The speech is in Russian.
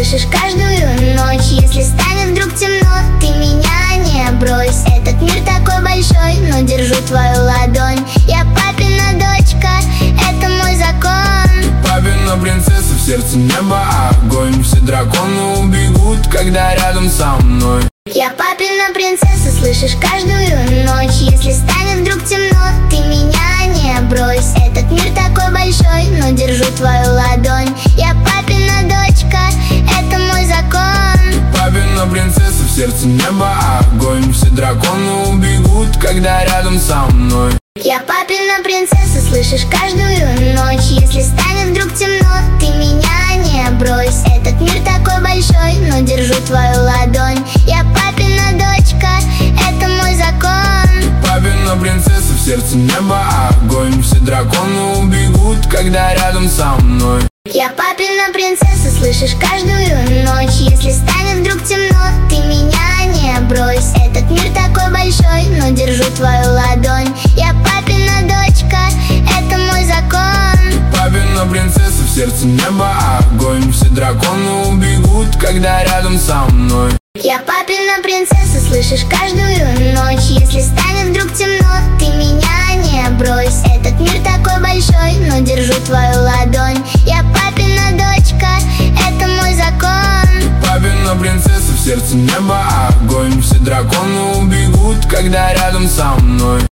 слышишь каждую ночь. Если станет вдруг темно, ты меня не брось. Этот мир такой большой, но держу твою ладонь. Я папина дочка, это мой закон. Папина принцесса, в сердце неба огонь. Все драконы убегут, когда рядом со мной. Я папина принцесса, слышишь каждую ночь. Если станет вдруг темно, ты меня не брось. Этот мир такой большой, но держу твою ладонь. Я папина дочка, это мой закон. Папина принцесса, в сердце неба огонь. Все драконы убегут, когда рядом со мной. Я папина принцесса, слышишь каждую ночь. Если станет вдруг темно, ты меня не брось. Этот мир такой большой, но держу твою ладонь. Я папина дочка, это мой закон. Папина принцесса, в сердце неба огонь. Все драконы убегут, когда рядом со мной. Я папина принцесса, слышишь каждую ночь. Если станет вдруг темно, ты меня не брось. Этот мир такой большой, но держу твою ладонь. Я папина дочка, это мой закон. Папина принцесса, в сердце неба огонь. Все драконы убегут, когда рядом со мной. Я папина принцесса, слышишь каждую ночь. Если станет вдруг темно, ты меня не брось. Этот мир такой большой, но держу твою ладонь. Я папина дочка, это мой закон. Папина принцесса, в сердце неба огонь. Все драконы убегут, когда рядом со мной.